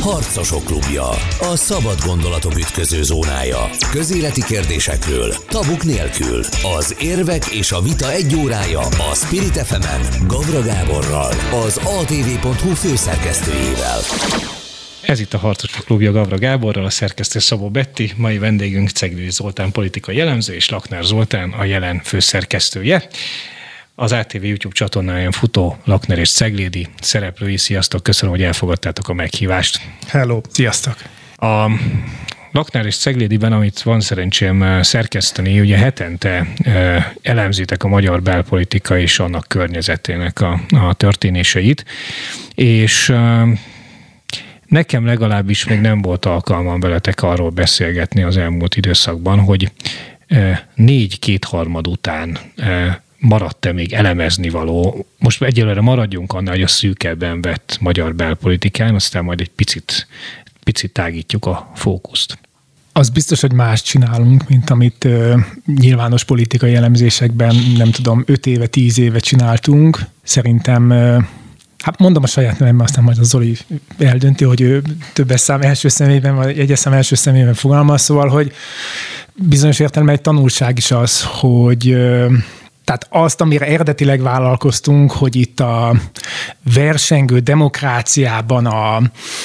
Harcosok klubja. A szabad gondolatok ütköző zónája. Közéleti kérdésekről, tabuk nélkül. Az érvek és a vita egy órája a Spirit FM-en Gavra Gáborral, az ATV.hu főszerkesztőjével. Ez itt a Harcosok klubja Gavra Gáborral, a szerkesztő Szabó Betti, mai vendégünk Ceglédi Zoltán politikai elemző és Lakner Zoltán, a Jelen főszerkesztője. Az ATV YouTube csatornáján futó Lakner és Ceglédi szereplői. Sziasztok, köszönöm, hogy elfogadtátok a meghívást. Hello, sziasztok! A Lakner és Ceglédiben, amit van szerencsém szerkeszteni, ugye hetente elemzitek a magyar belpolitika és annak környezetének a történéseit, és nekem legalábbis még nem volt alkalmam veletek arról beszélgetni az elmúlt időszakban, hogy 4 kétharmad után maradt-e még elemezni való. Most egyelőre maradjunk annál, hogy a szűkebben vett magyar belpolitikán, aztán majd egy picit tágítjuk a fókuszt. Az biztos, hogy más csinálunk, mint amit nyilvános politikai elemzésekben, nem tudom, 5 éve, 10 éve csináltunk. Szerintem, hát mondom a saját nevemben, aztán majd a Zoli eldönti, hogy ő többes szám első személyben, vagy egyes szám első személyben fogalmaz, szóval, hogy bizonyos értelemben egy tanulság is az, hogy tehát azt, amire eredetileg vállalkoztunk, hogy itt a versengő demokráciában a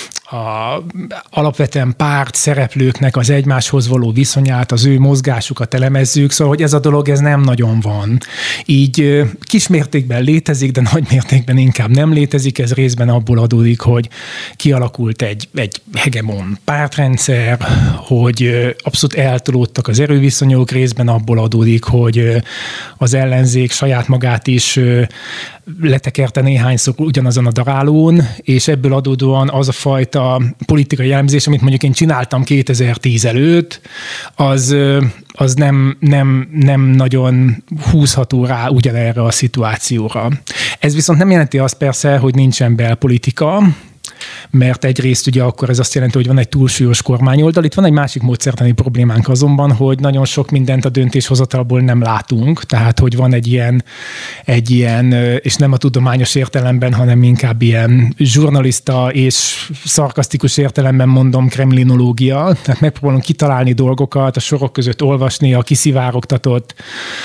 alapvetően párt szereplőknek az egymáshoz való viszonyát, az ő mozgásukat elemezzük, szóval, hogy ez a dolog, ez nem nagyon van. Így kismértékben létezik, de nagy mértékben inkább nem létezik. Ez részben abból adódik, hogy kialakult egy hegemon pártrendszer, hogy abszolút eltolódtak az erőviszonyok, részben abból adódik, hogy az ellenzék saját magát is letekerte néhányszor ugyanazon a darálón, és ebből adódóan az a fajta politikai elemzés, amit mondjuk én csináltam 2010 előtt, az nem nagyon húzható rá ugyanerre a szituációra. Ez viszont nem jelenti azt persze, hogy nincsen belpolitika, mert egyrészt ugye akkor ez azt jelenti, hogy van egy túlsúlyos kormányoldal. Itt van egy másik módszertani problémánk azonban, hogy nagyon sok mindent a döntéshozatalból nem látunk, tehát hogy van egy ilyen, és nem a tudományos értelemben, hanem inkább ilyen zsurnalista és szarkasztikus értelemben mondom kremlinológia, tehát megpróbálunk kitalálni dolgokat, a sorok között olvasni a kiszivárogtatott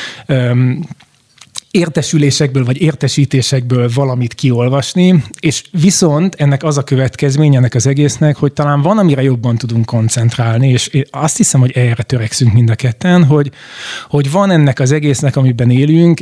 értesülésekből vagy értesítésekből valamit kiolvasni, és viszont ennek az a következménye ennek az egésznek, hogy talán van, amire jobban tudunk koncentrálni, és azt hiszem, hogy erre törekszünk mind a ketten, hogy van ennek az egésznek, amiben élünk,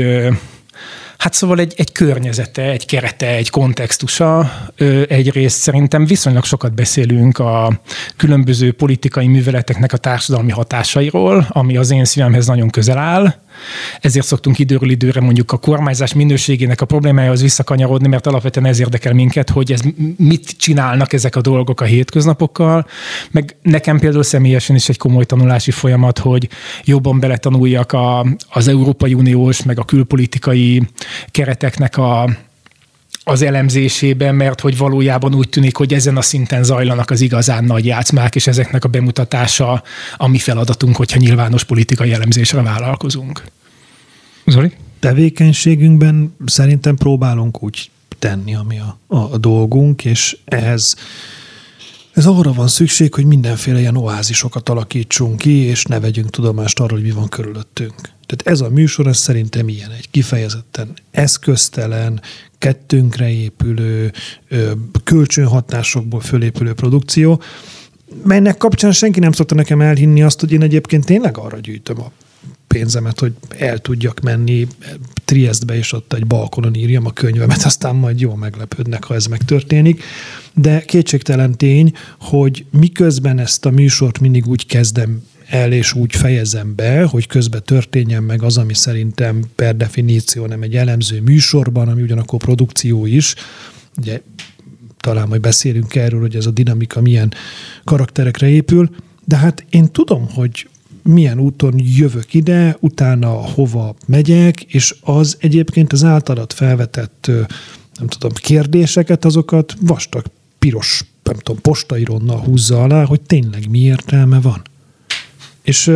egy környezete, egy kerete, egy kontextusa. Egyrészt szerintem viszonylag sokat beszélünk a különböző politikai műveleteknek a társadalmi hatásairól, ami az én szívemhez nagyon közel áll. Ezért szoktunk időről időre mondjuk a kormányzás minőségének a problémájához visszakanyarodni, mert alapvetően ez érdekel minket, hogy ez mit csinálnak ezek a dolgok a hétköznapokkal. Meg nekem például személyesen is egy komoly tanulási folyamat, hogy jobban beletanuljak az Európai Uniós, meg a külpolitikai kereteknek az elemzésében, mert hogy valójában úgy tűnik, hogy ezen a szinten zajlanak az igazán nagy játszmák, és ezeknek a bemutatása a mi feladatunk, hogyha nyilvános politikai elemzésre vállalkozunk. Zoli? Tevékenységünkben szerintem próbálunk úgy tenni, ami a dolgunk, és ez arra van szükség, hogy mindenféle ilyen oázisokat alakítsunk ki, és ne vegyünk tudomást arról, hogy mi van körülöttünk. Tehát ez a műsor, ez szerintem ilyen, egy kifejezetten eszköztelen, kettőnkre épülő, kölcsönhatásokból fölépülő produkció, melynek kapcsán senki nem szokta nekem elhinni azt, hogy én egyébként tényleg arra gyűjtöm a pénzemet, hogy el tudjak menni Triestbe, és ott egy balkonon írjam a könyvemet, aztán majd jól meglepődnek, ha ez megtörténik. De kétségtelen tény, hogy miközben ezt a műsort mindig úgy kezdem el, és úgy fejezem be, hogy közben történjen meg az, ami szerintem per definíció nem egy elemző műsorban, ami ugyanakkor produkció is. Ugye talán majd beszélünk erről, hogy ez a dinamika milyen karakterekre épül, de hát én tudom, hogy milyen úton jövök ide, utána hova megyek, és az egyébként az általad felvetett, nem tudom, kérdéseket, azokat vastag, piros, nem tudom, postaironnal húzza alá, hogy tényleg mi értelme van. És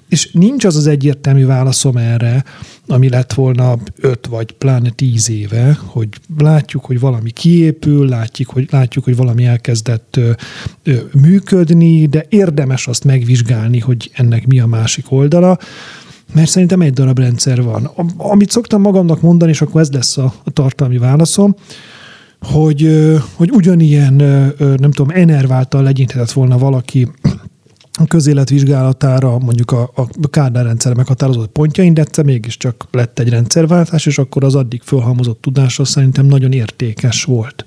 És nincs az egyértelmű válaszom erre, ami lett volna 5 vagy pláne 10 éve, hogy látjuk, hogy valami kiépül, látjuk, hogy valami elkezdett működni, de érdemes azt megvizsgálni, hogy ennek mi a másik oldala, mert szerintem egy darab rendszer van. Amit szoktam magamnak mondani, és akkor ez lesz a tartalmi válaszom, hogy ugyanilyen, nem tudom, enerváltal legyinthetett volna valaki a közéletvizsgálatára mondjuk a Kádár rendszer meghatározott pontjain, de egyszer mégiscsak lett egy rendszerváltás, és akkor az addig fölhalmozott tudása szerintem nagyon értékes volt.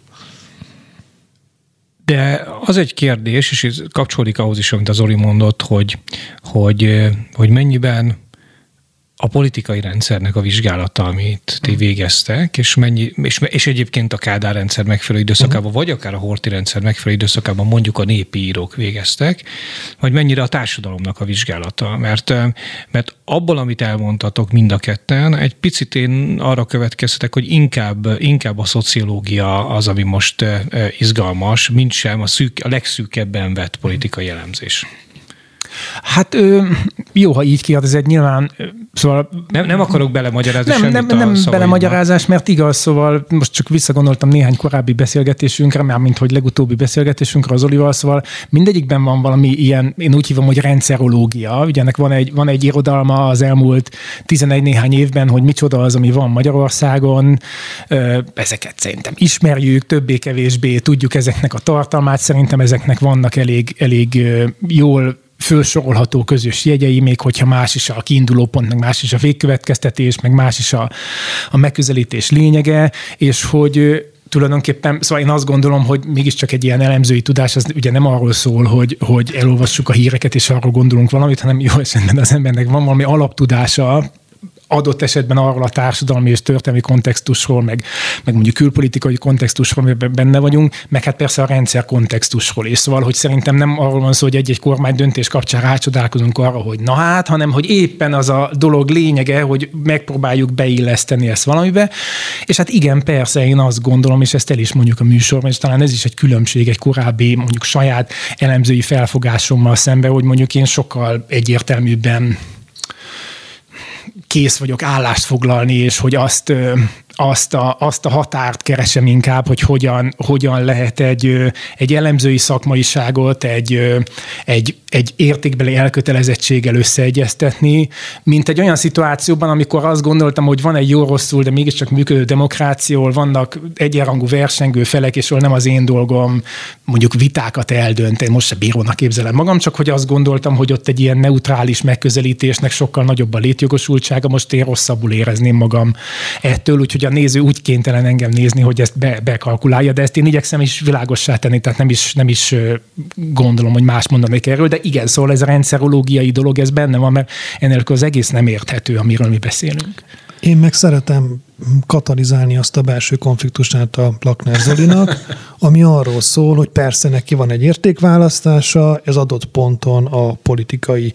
De az egy kérdés, és ez kapcsolódik ahhoz is, amit az Zoli mondott, hogy mennyiben a politikai rendszernek a vizsgálata, amit ti végeztek, és egyébként a Kádár rendszer megfelelő időszakában, vagy akár a Horthy rendszer megfelelő időszakában mondjuk a népi írók végeztek, vagy mennyire a társadalomnak a vizsgálata. Mert abból, amit elmondtatok mind a ketten, egy picit én arra következtetek, hogy inkább a szociológia az, ami most izgalmas, mint sem a legszűkebben vett politikai elemzés. Hát jó, ha így kérdezed, nyilván, szóval... Nem akarok belemagyarázni semmit nem a szavaidba. belemagyarázás, mert igaz, szóval most csak visszagondoltam néhány korábbi beszélgetésünkre, mármint hogy legutóbbi beszélgetésünkre az Olival, szóval mindegyikben van valami ilyen, én úgy hívom, hogy rendszerológia. Ugye ennek van egy irodalma az elmúlt 11 néhány évben, hogy micsoda az, ami van Magyarországon. Ezeket szerintem ismerjük, többé-kevésbé tudjuk ezeknek a tartalmát, szerintem ezeknek vannak elég jól fölsorolható közös jegyei, még hogyha más is a kiinduló pont, meg más is a végkövetkeztetés, meg más is a megközelítés lényege, és hogy tulajdonképpen, szóval én azt gondolom, hogy mégiscsak egy ilyen elemzői tudás, az ugye nem arról szól, hogy elolvassuk a híreket, és arról gondolunk valamit, hanem jó esetben az embernek van valami alaptudása, adott esetben arról a társadalmi és történelmi kontextusról, meg mondjuk külpolitikai kontextusról, amiben benne vagyunk, meg hát persze a rendszer kontextusról is. Szóval, hogy szerintem nem arról van szó, hogy egy-egy kormány döntés kapcsán rácsodálkozunk arra, hogy na hát, hanem hogy éppen az a dolog lényege, hogy megpróbáljuk beilleszteni ezt valamibe. És hát igen, persze, én azt gondolom, és ezt el is mondjuk a műsorban, és talán ez is egy különbség egy korábbi, mondjuk saját elemzői felfogásommal szemben, hogy mondjuk én sokkal egyértelműbben kész vagyok állást foglalni, és hogy azt a határt keresem inkább, hogy hogyan lehet egy elemzői szakmaiságot egy értékbeli elkötelezettséggel összeegyeztetni, mint egy olyan szituációban, amikor azt gondoltam, hogy van egy jó-rosszul, de mégiscsak működő demokrácia, ahol vannak egyenrangú versengő felek, és ahol nem az én dolgom mondjuk vitákat eldönteni. Most se bírónak képzelem magam, csak hogy azt gondoltam, hogy ott egy ilyen neutrális megközelítésnek sokkal nagyobb a létjogosultsága, most én rosszabbul érezném magam ettől, úgyhogy a néző úgy kénytelen engem nézni, hogy ezt bekalkulálja, de ezt én igyekszem is világossá tenni, tehát nem is gondolom, hogy más mondanék erről, de igen, szóval ez a rendszerológiai dolog, ez benne van, mert enélkül az egész nem érthető, amiről mi beszélünk. Én meg szeretem katalizálni azt a belső konfliktusát a Lakner Zolinak, ami arról szól, hogy persze neki van egy értékválasztása, ez adott ponton a politikai,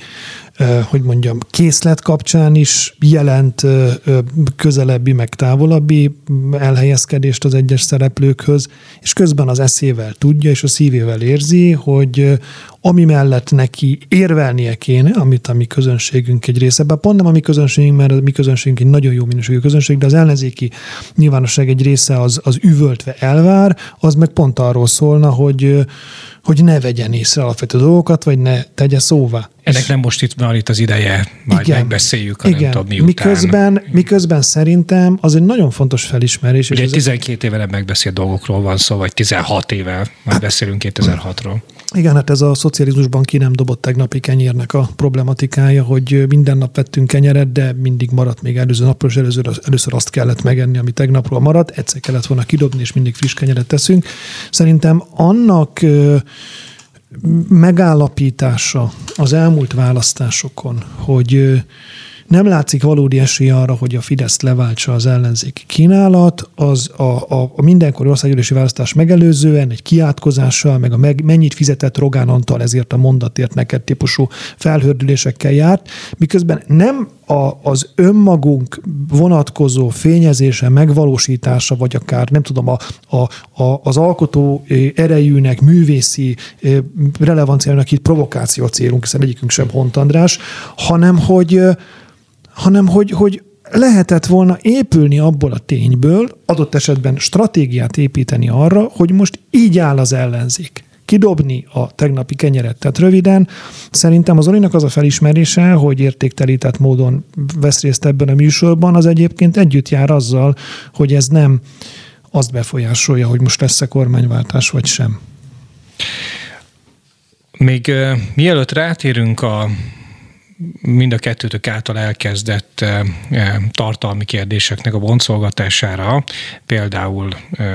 készlet kapcsán is jelent közelebbi, meg távolabbi elhelyezkedést az egyes szereplőkhöz, és közben az eszével tudja, és a szívével érzi, hogy ami mellett neki érvelnie kéne, amit a mi közönségünk egy része, pont nem a mi közönségünk, mert a mi közönségünk egy nagyon jó minőségű közönség, de az ellenzéki nyilvánosság egy része az üvöltve elvár, az meg pont arról szólna, hogy ne vegyen észre alapvető dolgokat, vagy ne tegye szóvá. Ennek nem most itt van itt az ideje, majd megbeszéljük, hanem igen. tudom miután. Miközben szerintem az egy nagyon fontos felismerés. Ugye 12 éve nem megbeszélt dolgokról van szó, vagy 16 éve, majd beszélünk 2006-ról. Igen, hát ez a szocializmusban ki nem dobott tegnapi kenyérnek a problematikája, hogy minden nap vettünk kenyeret, de mindig maradt még előző napról, és először azt kellett megenni, ami tegnapról maradt, egyszer kellett volna kidobni, és mindig friss kenyeret teszünk. Szerintem annak megállapítása az elmúlt választásokon, hogy nem látszik valódi esély arra, hogy a Fideszt leváltsa az ellenzéki kínálat, az a mindenkori országgyűlési választás megelőzően egy kiátkozással, meg a mennyit fizetett Rogán Antal ezért a mondatért neked típusú felhördülésekkel járt, miközben nem az önmagunk vonatkozó fényezése, megvalósítása, vagy akár nem tudom, az alkotó erejűnek, művészi relevanciának itt provokáció célunk, hiszen egyikünk sem Hont András, hanem hogy lehetett volna épülni abból a tényből, adott esetben stratégiát építeni arra, hogy most így áll az ellenzék. Kidobni a tegnapi kenyeret. Tehát röviden szerintem az Zolinak az a felismerése, hogy értéktelített módon vesz részt ebben a műsorban, az egyébként együtt jár azzal, hogy ez nem azt befolyásolja, hogy most lesz-e kormányváltás vagy sem. Még mielőtt rátérünk mind a kettőtök által elkezdett tartalmi kérdéseknek a boncolgatására, például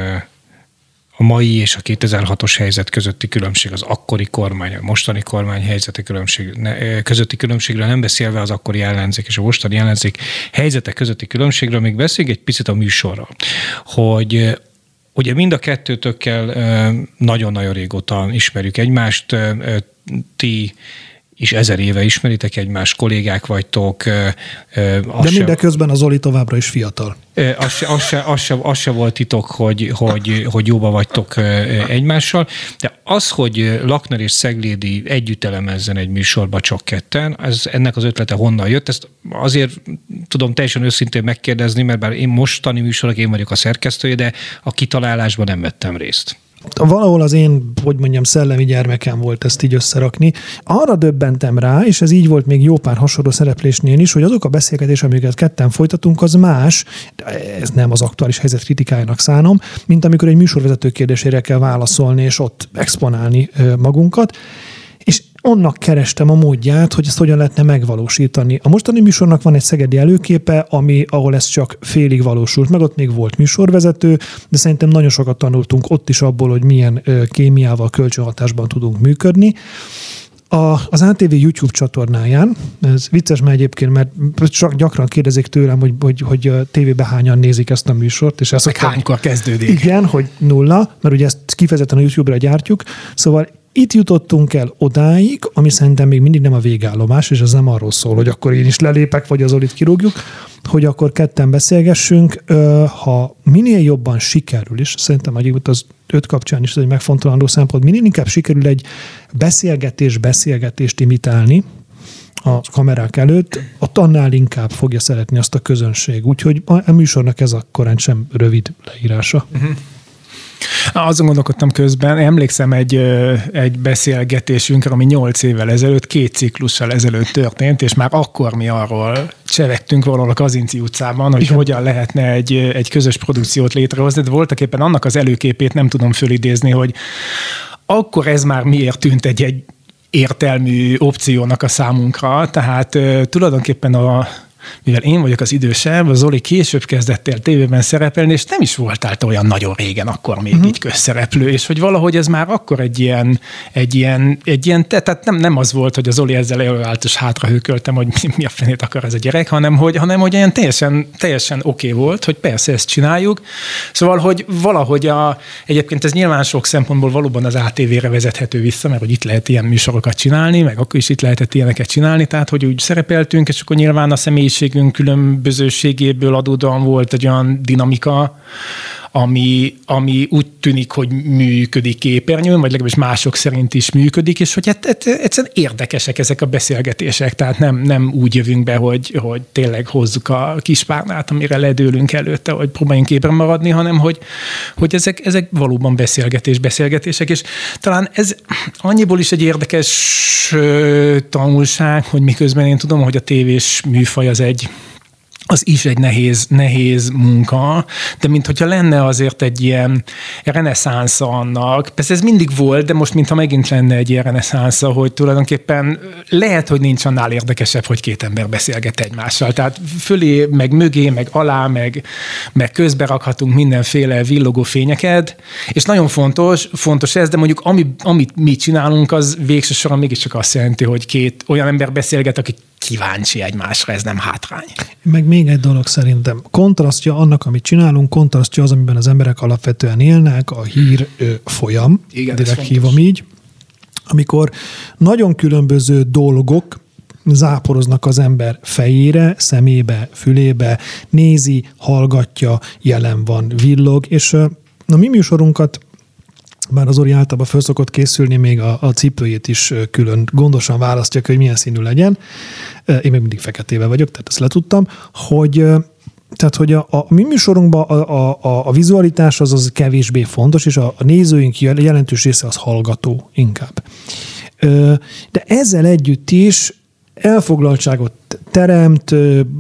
a mai és a 2006-os helyzet közötti különbség, az akkori kormány, a mostani kormány helyzete közötti különbségről nem beszélve az akkori ellenzék és a mostani ellenzék helyzete közötti különbségről, még beszéljünk egy picit a műsorra, hogy ugye mind a kettőtökkel nagyon-nagyon régóta ismerjük egymást, ti és 1000 éve ismeritek egymást, kollégák vagytok. De mindeközben az Zoli továbbra is fiatal. Az se volt titok, hogy jóba vagytok egymással, de az, hogy Lakner és Szeglédi együtt elemezzen egy műsorba csak ketten, ennek az ötlete honnan jött? Ezt azért tudom teljesen őszintén megkérdezni, mert bár én mostani műsorok, én vagyok a szerkesztője, de a kitalálásban nem vettem részt. Valahol az én, szellemi gyermekem volt ezt így összerakni. Arra döbbentem rá, és ez így volt még jó pár hasonló szereplésnél is, hogy azok a beszélgetések, amiket ketten folytatunk, az más, ez nem az aktuális helyzet kritikájának szánom, mint amikor egy műsorvezető kérdésére kell válaszolni, és ott exponálni magunkat. És onnak kerestem a módját, hogy ezt hogyan lehetne megvalósítani. A mostani műsornak van egy szegedi előképe, ahol ez csak félig valósult meg, ott még volt műsorvezető, de szerintem nagyon sokat tanultunk ott is abból, hogy milyen kémiával, kölcsönhatásban tudunk működni. Az ATV YouTube csatornáján, ez vicces, mert egyébként, mert csak gyakran kérdezik tőlem, hogy tévében hányan nézik ezt a műsort. És meg hánykor kezdődik. Igen, hogy 0, mert ugye ezt kifejezetten a YouTube-ra gyártjuk, szóval itt jutottunk el odáig, ami szerintem még mindig nem a végállomás, és ez nem arról szól, hogy akkor én is lelépek, vagy az Zolit kirúgjuk, hogy akkor ketten beszélgessünk. Ha minél jobban sikerül, és szerintem egyébként az 5 kapcsán is ez egy megfontolandó szempont, minél inkább sikerül egy beszélgetést imitálni a kamerák előtt, annál inkább fogja szeretni azt a közönség. Úgyhogy a műsornak ez akkorán sem rövid leírása. Uh-huh. Azon gondolkodtam közben, emlékszem egy beszélgetésünkre, ami 8 évvel ezelőtt, 2 ciklussal ezelőtt történt, és már akkor mi arról csevegtünk valahol a Kazinci utcában, hogy hogyan lehetne egy közös produkciót létrehozni, de voltak éppen annak az előképét nem tudom fölidézni, hogy akkor ez már miért tűnt egy értelmű opciónak a számunkra, tehát tulajdonképpen mivel én vagyok az idősebb, a Zoli később kezdett el tévében szerepelni, és nem is voltál te olyan nagyon régen akkor még így közszereplő, és hogy valahogy ez már akkor egy ilyen tehát nem az volt, hogy a Zoli ezzel előállt, és hátrahőköltem, hogy mi a fenét akar ez a gyerek, hanem hogy olyan teljesen oké volt, hogy persze ezt csináljuk. Szóval, hogy valahogy egyébként ez nyilván sok szempontból valóban az ATV-re vezethető vissza, mert hogy itt lehet ilyen műsorokat csinálni, meg akkor is itt lehetett ilyeneket csinálni, tehát hogy úgy szerepeltünk, és akkor nyilván a személyiségünk különbözőségéből adódóan volt egy olyan dinamika, ami úgy tűnik, hogy működik képernyőn, vagy legalábbis mások szerint is működik, és hogy egyszerűen érdekesek ezek a beszélgetések, tehát nem úgy jövünk be, hogy tényleg hozzuk a kispárnát, amire ledőlünk előtte, hogy próbáljunk ébren maradni, hanem hogy ezek valóban beszélgetések, és talán ez annyiból is egy érdekes tanulság, hogy miközben én tudom, hogy a tévés műfaj az is egy nehéz munka, de minthogyha lenne azért egy ilyen reneszánsza annak. Persze ez mindig volt, de most mintha megint lenne egy ilyen reneszánsza, hogy tulajdonképpen lehet, hogy nincs annál érdekesebb, hogy 2 ember beszélget egymással. Tehát fölé, meg mögé, meg alá, meg közbe rakhatunk mindenféle villogó fényeket, és nagyon fontos ez, de mondjuk amit mi csinálunk, az végső soron mégiscsak azt jelenti, hogy 2 olyan ember beszélget, akik kíváncsi egymásra, ez nem hátrány. Meg még egy dolog szerintem. Kontrasztja annak, amit csinálunk, kontrasztja az, amiben az emberek alapvetően élnek, a hír folyam, igen, direkt hívom így, amikor nagyon különböző dolgok záporoznak az ember fejére, szemébe, fülébe, nézi, hallgatja, jelen van, villog, és a mi műsorunkat, bár az Zoli általában föl szokott készülni, még a cipőjét is külön gondosan választja, hogy milyen színű legyen. Én még mindig feketével vagyok, tehát ezt letudtam, hogy a mi műsorunkban a vizualitás az kevésbé fontos, és a nézőink jelentős része az hallgató inkább. De ezzel együtt is elfoglaltságot teremt,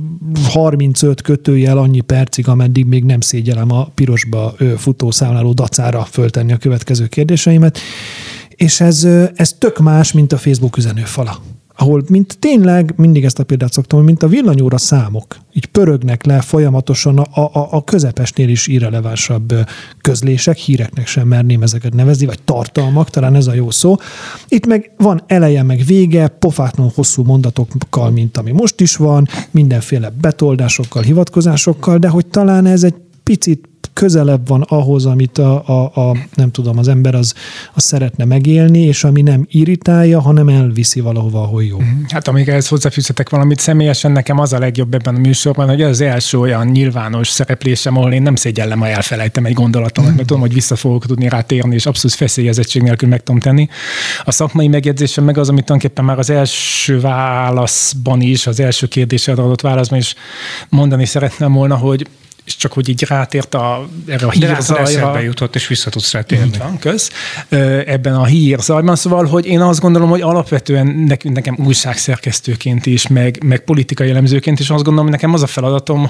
35 kötőjel annyi percig, ameddig még nem szégyellem a pirosba futószámláló dacára föltenni a következő kérdéseimet. És ez tök más, mint a Facebook üzenőfala, ahol tényleg, mindig ezt a példát szoktam, mint a villanyóra számok, így pörögnek le folyamatosan a közepesnél is irrelevánsabb közlések, híreknek sem merném ezeket nevezni, vagy tartalmak, talán ez a jó szó. Itt meg van eleje, meg vége, pofátlanul hosszú mondatokkal, mint ami most is van, mindenféle betoldásokkal, hivatkozásokkal, de hogy talán ez egy picit közelebb van ahhoz, amit nem tudom, az ember az szeretne megélni, és ami nem irritálja, hanem elviszi valahova, ahol jó. Hát amíg ehhez hozzáfűzhetek valamit, személyesen nekem az a legjobb ebben a műsorban, hogy ez az első olyan nyilvános szereplésem, ahol én nem szégyellem, ha elfelejtem egy gondolatomat, mert tudom, hogy vissza fogok tudni rá térni, és abszolút feszélyezettség nélkül meg tudom tenni. A szakmai megjegyzésem meg az, amit tulajdonképpen már az első válaszban is, az első kérdésre adott válaszban is mondani szeretném volna, hogy és csak hogy így rátért erre a hírzajra. De jutott, és vissza tudsz rá térni. Van, kösz. Ebben a hírzajban, szóval, hogy én azt gondolom, hogy alapvetően nekem újságszerkesztőként is, meg politikai elemzőként is azt gondolom, hogy nekem az a feladatom,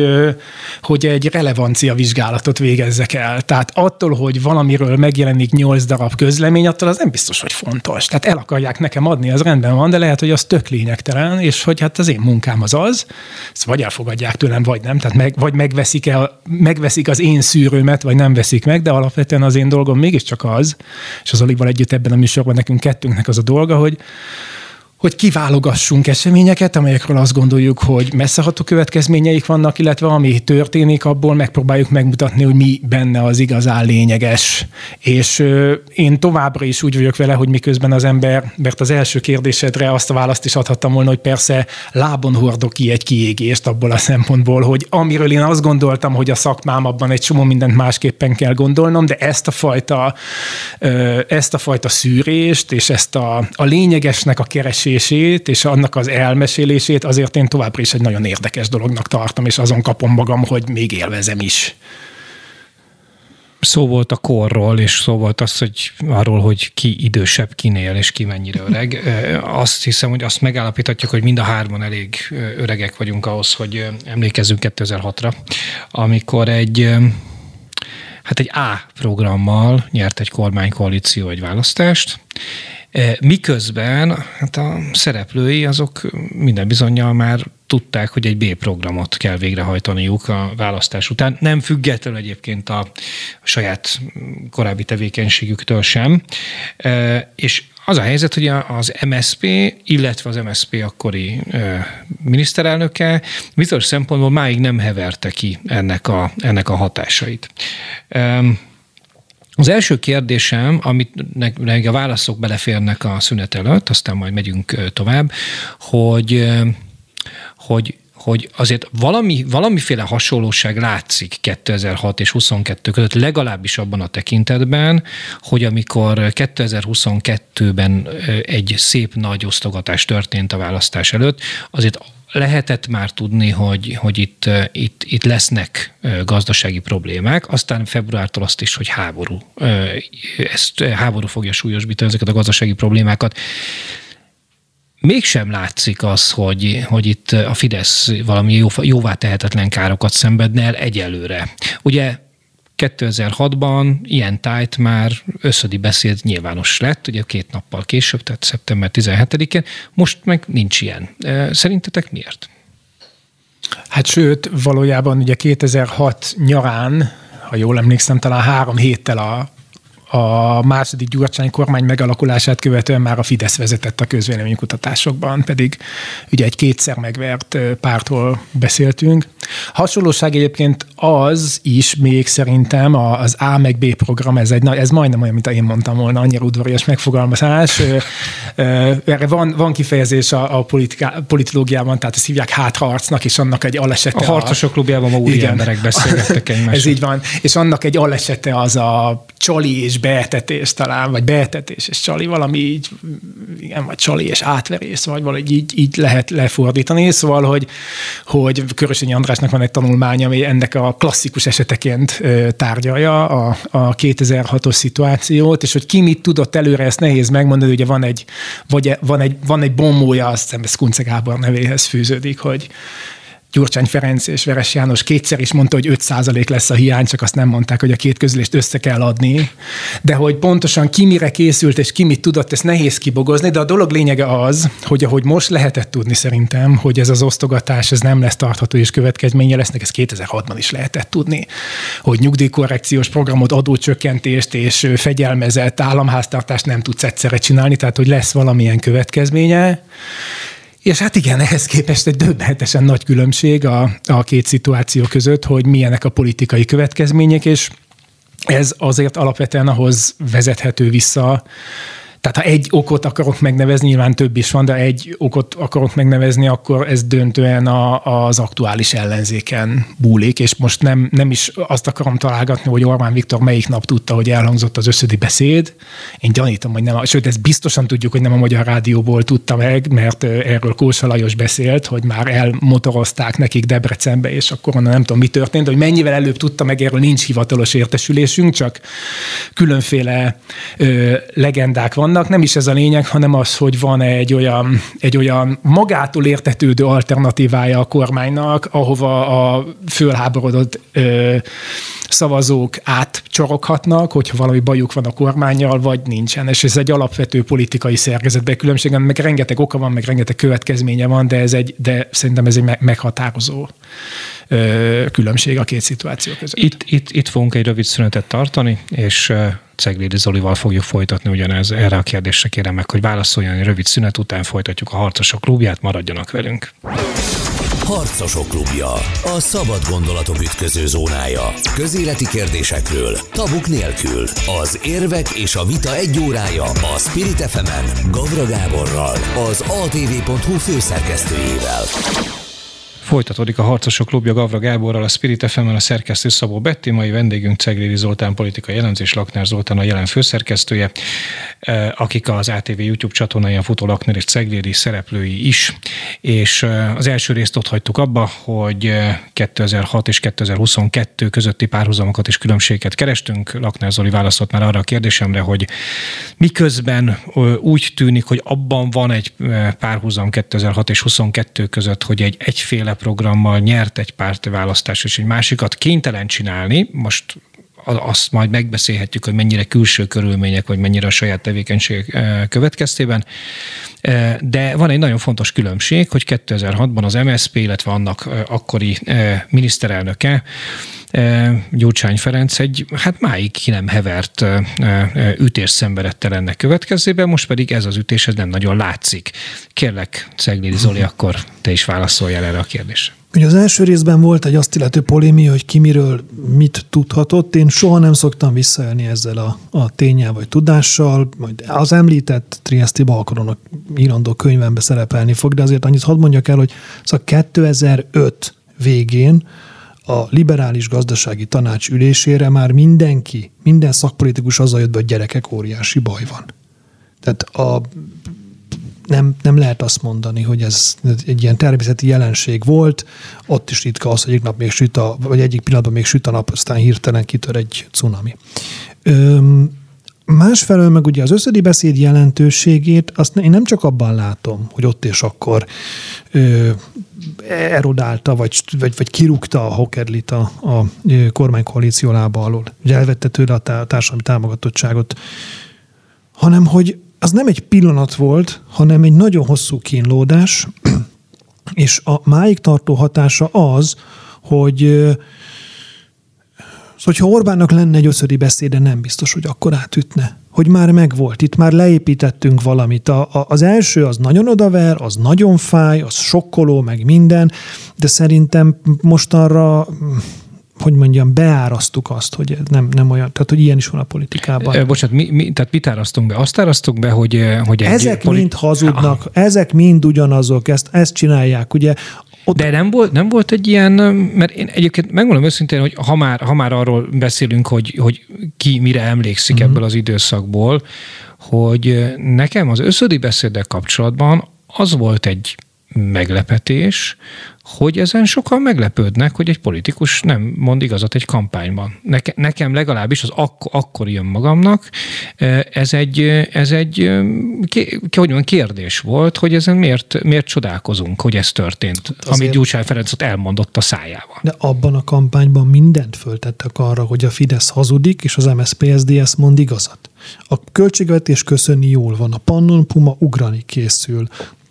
hogy egy relevancia vizsgálatot végezzek el. Tehát attól, hogy valamiről megjelenik 8 darab közlemény, attól az nem biztos, hogy fontos. Tehát el akarják nekem adni, az rendben van, de lehet, hogy az tök lényegtelen, és hogy hát az én munkám az, ezt vagy elfogadják tőlem, vagy nem. Tehát vagy megveszik az én szűrőmet, vagy nem veszik meg, de alapvetően az én dolgom mégiscsak az, és az Olival együtt ebben a műsorban nekünk kettőnknek az a dolga, hogy kiválogassunk eseményeket, amelyekről azt gondoljuk, hogy messzeható következményeik vannak, illetve ami történik, abból megpróbáljuk megmutatni, hogy mi benne az igazán lényeges. És én továbbra is úgy vagyok vele, hogy miközben az ember, mert az első kérdésedre azt a választ is adhattam volna, hogy persze lábon hordok ki egy kiégést abból a szempontból, hogy amiről én azt gondoltam, hogy a szakmám, abban egy csomó mindent másképpen kell gondolnom, de ezt a fajta szűrést, és ezt a lényegesnek a keresését, és annak az elmesélését azért én továbbra is egy nagyon érdekes dolognak tartom, és azon kapom magam, hogy még élvezem is. Szó volt a korról, és szó volt arról, hogy ki idősebb, kinél, és ki mennyire öreg. Azt hiszem, hogy azt megállapíthatjuk, hogy mind a hárman elég öregek vagyunk ahhoz, hogy emlékezzünk 2006-ra, amikor egy A programmal nyert egy kormánykoalíció egy választást, miközben hát a szereplői azok minden bizonnyal már tudták, hogy egy B programot kell végrehajtaniuk a választás után, nem függetlenül egyébként a saját korábbi tevékenységüktől sem. És az a helyzet, hogy az MSZP, illetve az MSZP akkori miniszterelnöke bizonyos szempontból máig nem heverte ki ennek a hatásait. Az első kérdésem, amit a válaszok beleférnek a szünet előtt, aztán majd megyünk tovább, hogy azért valamiféle hasonlóság látszik 2006 és 22 között, legalábbis abban a tekintetben, hogy amikor 2022-ben egy szép nagy osztogatás történt a választás előtt, azért lehetett már tudni, hogy itt lesznek gazdasági problémák, aztán februártól azt is, hogy háború fogja súlyosbítani ezeket a gazdasági problémákat. Mégsem látszik az, hogy itt a Fidesz valami jóvá tehetetlen károkat szenvedne el egyelőre. Ugye 2006-ban ilyen tájt már összödi beszéd nyilvános lett, ugye 2 nappal később, tehát szeptember 17-én, most meg nincs ilyen. Szerintetek miért? Hát sőt, valójában ugye 2006 nyarán, ha jól emlékszem, talán 3 héttel a második Gyurcsány kormány megalakulását követően már a Fidesz vezetett a közvéleménykutatásokban, pedig ugye egy kétszer megvert pártról beszéltünk. Hasonlóság egyébként az is még szerintem az A meg B program, ez majdnem olyan, mint én mondtam volna, annyira udvarias megfogalmazás. Erre van kifejezés a politológiában, tehát ezt hívják hátraarcnak, és annak egy alesete. A harcosok klubjában ma úri emberek beszélgettek egymással. Ez így van. És annak egy alesete az a csali és beetetés talán, vagy beetetés és csali, valami így, igen, vagy csali és átverés, vagy valahogy így lehet lefordítani. Szóval, hogy Körösényi Andrásnak van egy tanulmánya, ami ennek a klasszikus eseteként tárgyalja a 2006-os szituációt, és hogy ki mit tudott előre, ezt nehéz megmondani, ugye van egy bombója, azt hiszem, ez Kunce Gábor nevéhez fűződik, hogy Gyurcsány Ferenc és Veres János kétszer is mondta, hogy 5% lesz a hiány, csak azt nem mondták, hogy a két közülést össze kell adni. De hogy pontosan ki mire készült és ki mit tudott, ezt nehéz kibogozni, de a dolog lényege az, hogy ahogy most lehetett tudni szerintem, hogy ez az osztogatás ez nem lesz tartható és következménye lesznek, ez 2006-ban is lehetett tudni, hogy nyugdíjkorrekciós programot, adócsökkentést és fegyelmezett államháztartást nem tudsz egyszerre csinálni, tehát hogy lesz valamilyen következménye. És hát igen, ehhez képest egy döbbenetesen nagy különbség a két szituáció között, hogy milyenek a politikai következmények, és ez azért alapvetően ahhoz vezethető vissza. Tehát ha egy okot akarok megnevezni, nyilván több is van, de egy okot akarok megnevezni, akkor ez döntően az aktuális ellenzéken múlik, és most nem is azt akarom találgatni, hogy Orbán Viktor melyik nap tudta, hogy elhangzott az összödi beszéd. Én gyanítom, hogy nem, sőt, ezt biztosan tudjuk, hogy nem a Magyar Rádióból tudta meg, mert erről Kósa Lajos beszélt, hogy már elmotorozták nekik Debrecenbe, és akkor onnan nem tudom, mi történt, hogy mennyivel előbb tudta meg, erről nincs hivatalos értesülésünk, csak különféle legendák vannak. Nem is ez a lényeg, hanem az, hogy van egy olyan magától értetődő alternatívája a kormánynak, ahova a fölháborodott szavazók átcsoroghatnak, hogyha valami bajuk van a kormánnyal, vagy nincsen. És ez egy alapvető politikai szerkezetben különbség, meg rengeteg oka van, meg rengeteg következménye van, de szerintem ez egy meghatározó különbség a két szituáció között. Itt fogunk egy rövid szünetet tartani, és Ceglédi Zolival fogjuk folytatni ugyanez. Erre a kérdésre kérem meg, hogy válaszoljon egy rövid szünet után, folytatjuk a Harcosok klubját, maradjanak velünk. Harcosok klubja, a szabad gondolatok ütköző zónája. Közéleti kérdésekről, tabuk nélkül. Az érvek és a vita egy órája a Spirit FM-en Gavra Gáborral, az atv.hu főszerkesztőjével. Folytatódik a Harcosok klubja Gavra Gáborral, a Spirit FM-en, a szerkesztő Szabó Betti, mai vendégünk Ceglédi Zoltán politikai elemzés, Lakner Zoltán a jelen főszerkesztője, akik az ATV YouTube csatornáján futó Lakner és Ceglédi szereplői is. És az első részt ott hagytuk abba, hogy 2006 és 2022 közötti párhuzamokat és különbségeket kerestünk. Lakner Zoli válaszolt már arra a kérdésemre, hogy miközben úgy tűnik, hogy abban van egy párhuzam 2006 és 22 között, hogy egy egyféle programmal nyert egy pártválasztást, és egy másikat kénytelen csinálni. Most azt majd megbeszélhetjük, hogy mennyire külső körülmények, vagy mennyire a saját tevékenység következtében. De van egy nagyon fontos különbség, hogy 2006-ban az MSZP, illetve annak akkori miniszterelnöke, Gyurcsány Ferenc egy, máig ki nem hevert ütés szenvedett el ennek következtében, most pedig ez az ütés ez nem nagyon látszik. Kérlek, Ceglédi Zoli, akkor te is válaszoljál erre a kérdésre. Ugye az első részben volt egy azt illető polémia, hogy ki miről mit tudhatott. Én soha nem szoktam visszaélni ezzel a ténnyel vagy tudással. Majd az említett Trieszti Balkonon írandó könyvembe szerepelni fog, de azért annyit hadd mondjak el, hogy 2005 végén a liberális gazdasági tanács ülésére már minden szakpolitikus azzal jött be, hogy gyerekek, óriási baj van. Tehát nem lehet azt mondani, hogy ez egy ilyen természeti jelenség volt. Ott is ritka az, hogy egyik nap még süt vagy egyik pillanatban még süt a nap, aztán hirtelen kitör egy cunami. Másfelől meg ugye az összödi beszéd jelentőségét, azt én nem csak abban látom, hogy ott és akkor erodálta, vagy kirúgta a Hokerlit a kormánykoalíció lába alól, hogy elvette tőle a társadalmi támogatottságot, hanem hogy az nem egy pillanat volt, hanem egy nagyon hosszú kínlódás, és a máig tartó hatása az, hogy hogyha Orbánnak lenne egy összödi beszéde, nem biztos, hogy akkor átütne. Hogy már megvolt, itt már leépítettünk valamit. Az első az nagyon odaver, az nagyon fáj, az sokkoló, meg minden, de szerintem mostanra, hogy mondjam, beárasztuk azt, hogy nem olyan, tehát hogy ilyen is van a politikában. Bocsánat, tehát mit árasztunk be? Azt árasztunk be, hogy ezek mind hazudnak, ezek mind ugyanazok, ezt csinálják, ugye. De nem volt egy ilyen, mert én egyébként megmondom őszintén, hogy ha már arról beszélünk, hogy ki mire emlékszik ebből az időszakból, hogy nekem az összödi beszéddel kapcsolatban az volt egy meglepetés, hogy ezen sokan meglepődnek, hogy egy politikus nem mond igazat egy kampányban. Nekem legalábbis az akkor jön magamnak, ez egy kérdés volt, hogy ezen miért csodálkozunk, hogy ez történt, amit Gyurcsány Ferenc ott elmondott a szájával. De abban a kampányban mindent föltettek arra, hogy a Fidesz hazudik, és az MSZP-SZDSZ mond igazat. A költségvetés köszönni jól van, a Pannon Puma ugrani készül.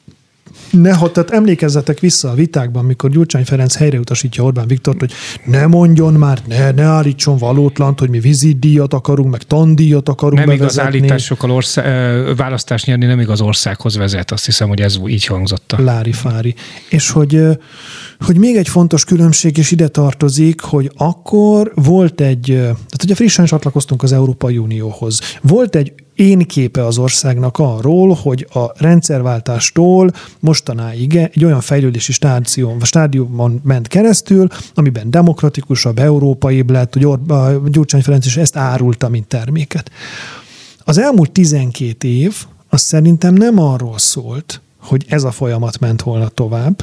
Tehát emlékezzetek vissza a vitákban, mikor Gyurcsány Ferenc helyreutasítja Orbán Viktort, hogy ne mondjon már, ne állítson valótlant, hogy mi vizittdíjat akarunk, meg tandíjat akarunk nem bevezetni. Nem igaz állításokkal választást nyerni, nem igaz országhoz vezet. Azt hiszem, hogy ez így hangzott. Lári-fári. És hogy még egy fontos különbség, és ide tartozik, hogy akkor volt tehát ugye frissen csatlakoztunk az Európai Unióhoz. Volt egy képe az országnak arról, hogy a rendszerváltástól mostanáig egy olyan fejlődési stádiumon ment keresztül, amiben demokratikusabb, európaibb lett, hogy Gyurcsány Ferenc is ezt árulta, mint terméket. Az elmúlt 12 év az szerintem nem arról szólt, hogy ez a folyamat ment volna tovább,